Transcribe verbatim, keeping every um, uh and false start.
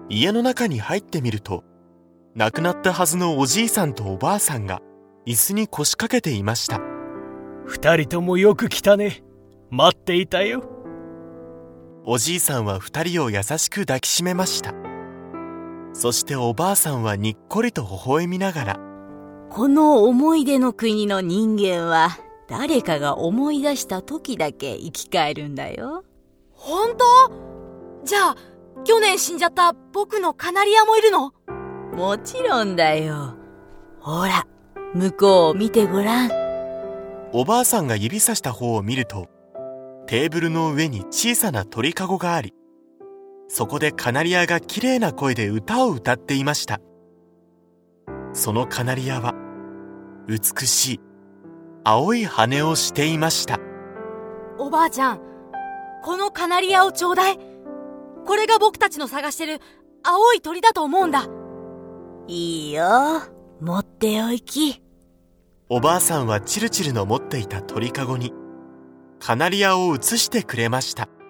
家の中に入ってみると、亡くなったはずのおじいさんとおばあさんが椅子に腰掛けていました。 二人ともよく来たね。待っていたよ。 おじいさんは二人を優しく抱きしめました。そしておばあさんはにっこりと微笑みながら、 この思い出の国の人間は誰かが思い出した時だけ生き返るんだよ。 本当？じゃあ去年死んじゃった僕のカナリアもいるの？ もちろんだよ。ほら、向こうを見てごらん。 おばあさんが指さした方を見ると、テーブルの上に小さな鳥かごがあり、そこでカナリアがきれいな声で歌を歌っていました。そのカナリアは美しい青い羽をしていました。 おばあちゃん、このカナリアをちょうだい。これが僕たちの探してる青い鳥だと思うんだ。 いいよ、持っておき。 おばあさんはチルチルの持っていた鳥かごにカナリアを移してくれました。